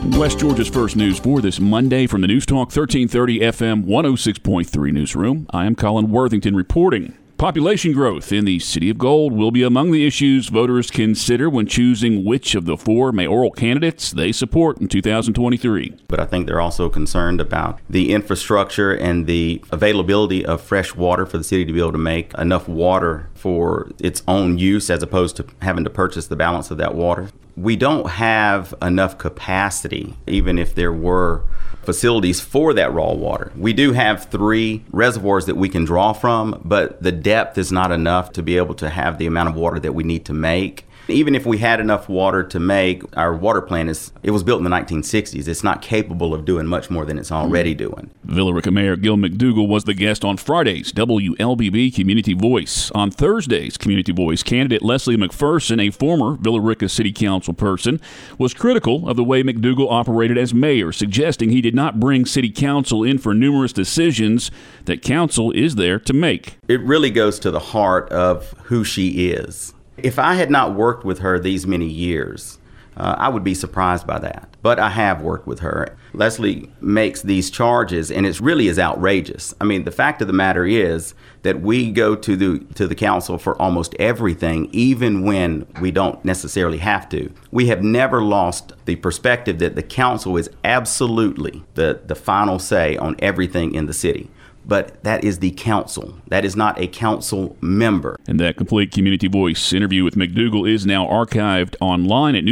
West Georgia's first news for this Monday from the News Talk 1330 FM 106.3 newsroom. I am Colin Worthington reporting. Population growth in the City of Gold will be among the issues voters consider when choosing which of the four mayoral candidates they support in 2023. But I think they're also concerned about the infrastructure and the availability of fresh water for the city to be able to make enough water for its own use as opposed to having to purchase the balance of that water. We don't have enough capacity, even if there were facilities for that raw water. We do have 3 reservoirs that we can draw from, but the depth is not enough to be able to have the amount of water that we need to make. Even if we had enough water to make, our water plant it was built in the 1960s. It's not capable of doing much more than it's already doing. Villa Rica Mayor Gil McDougall was the guest on Friday's WLBB Community Voice. On Thursday's Community Voice, candidate Leslie McPherson, a former Villa Rica City Council person, was critical of the way McDougall operated as mayor, suggesting he did not bring City Council in for numerous decisions that Council is there to make. It really goes to the heart of who she is. If I had not worked with her these many years, I would be surprised by that. But I have worked with her. Leslie makes these charges, and it really is outrageous. I mean, the fact of the matter is that we go to the council for almost everything, even when we don't necessarily have to. We have never lost the perspective that the council is absolutely the final say on everything in the city. But that is the council. That is not a council member. And that complete Community Voice interview with McDougall is now archived online at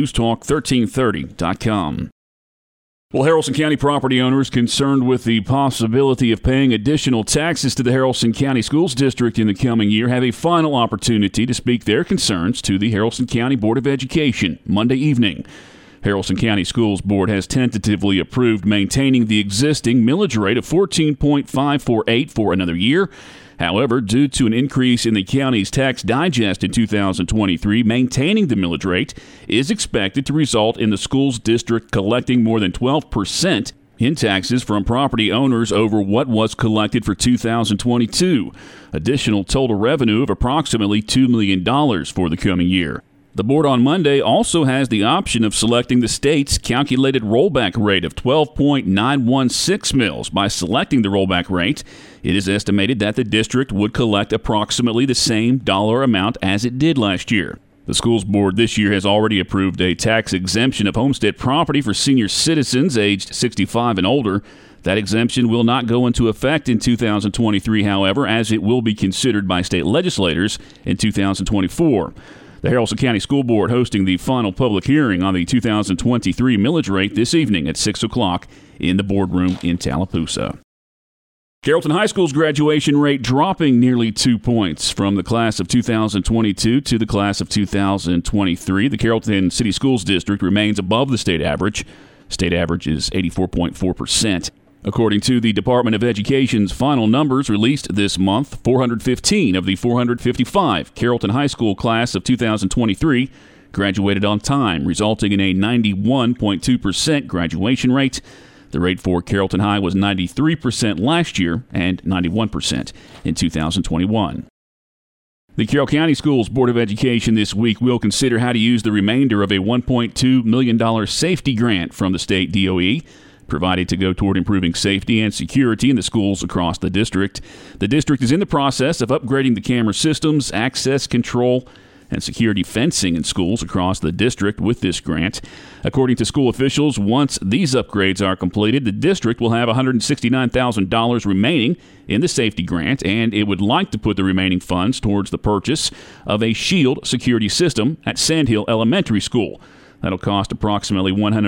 newstalk1330.com. Well, Haralson County property owners concerned with the possibility of paying additional taxes to the Haralson County Schools District in the coming year have a final opportunity to speak their concerns to the Haralson County Board of Education Monday evening. Haralson County Schools Board has tentatively approved maintaining the existing millage rate of 14.548 for another year. However, due to an increase in the county's tax digest in 2023, maintaining the millage rate is expected to result in the schools district collecting more than 12% in taxes from property owners over what was collected for 2022. Additional total revenue of approximately $2 million for the coming year. The board on Monday also has the option of selecting the state's calculated rollback rate of 12.916 mils. By selecting the rollback rate, it is estimated that the district would collect approximately the same dollar amount as it did last year. The schools board this year has already approved a tax exemption of homestead property for senior citizens aged 65 and older. That exemption will not go into effect in 2023, however, as it will be considered by state legislators in 2024. The Haralson County School Board hosting the final public hearing on the 2023 millage rate this evening at 6 o'clock in the boardroom in Tallapoosa. Carrollton High School's graduation rate dropping nearly 2 points from the class of 2022 to the class of 2023. The Carrollton City Schools District remains above the state average. State average is 84.4%. According to the Department of Education's final numbers released this month, 415 of the 455 Carrollton High School class of 2023 graduated on time, resulting in a 91.2% graduation rate. The rate for Carrollton High was 93% last year and 91% in 2021. The Carroll County Schools Board of Education this week will consider how to use the remainder of a $1.2 million safety grant from the state DOE, provided to go toward improving safety and security in the schools across the district. The district is in the process of upgrading the camera systems, access control, and security fencing in schools across the district with this grant. According to school officials, once these upgrades are completed, the district will have $169,000 remaining in the safety grant, and it would like to put the remaining funds towards the purchase of a shield security system at Sandhill Elementary School. That'll cost approximately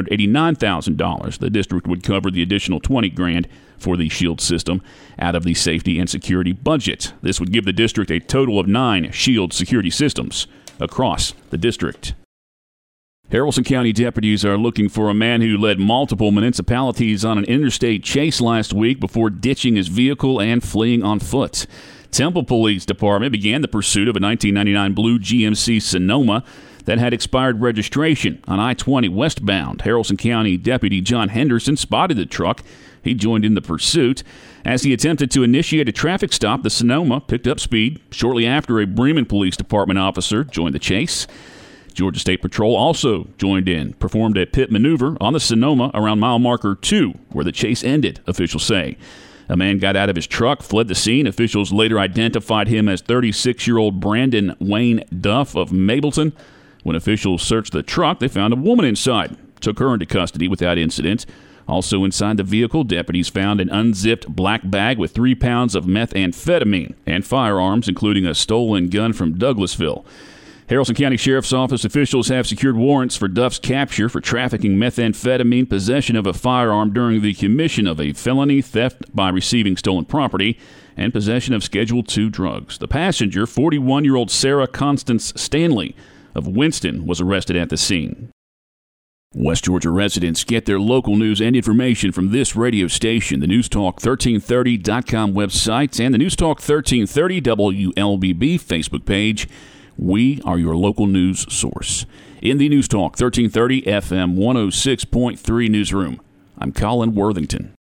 $189,000. The district would cover the additional $20,000 for the shield system out of the safety and security budget. This would give the district a total of 9 shield security systems across the district. Haralson County deputies are looking for a man who led multiple municipalities on an interstate chase last week before ditching his vehicle and fleeing on foot. Temple Police Department began the pursuit of a 1999 blue GMC Sonoma that had expired registration on I-20 westbound. Haralson County Deputy John Henderson spotted the truck. He joined in the pursuit. As he attempted to initiate a traffic stop, the Sonoma picked up speed. Shortly after, a Bremen Police Department officer joined the chase. Georgia State Patrol also joined in, performed a pit maneuver on the Sonoma around mile marker 2, where the chase ended, officials say. A man got out of his truck, fled the scene. Officials later identified him as 36-year-old Brandon Wayne Duff of Mableton. When officials searched the truck, they found a woman inside, took her into custody without incident. Also inside the vehicle, deputies found an unzipped black bag with 3 pounds of methamphetamine and firearms, including a stolen gun from Douglasville. Haralson County Sheriff's Office officials have secured warrants for Duff's capture for trafficking methamphetamine, possession of a firearm during the commission of a felony, theft by receiving stolen property, and possession of Schedule II drugs. The passenger, 41-year-old Sarah Constance Stanley of Winston, was arrested at the scene. West Georgia residents get their local news and information from this radio station, the NewsTalk1330.com website, and the NewsTalk 1330 WLBB Facebook page. We are your local news source. In the NewsTalk 1330 FM 106.3 newsroom, I'm Colin Worthington.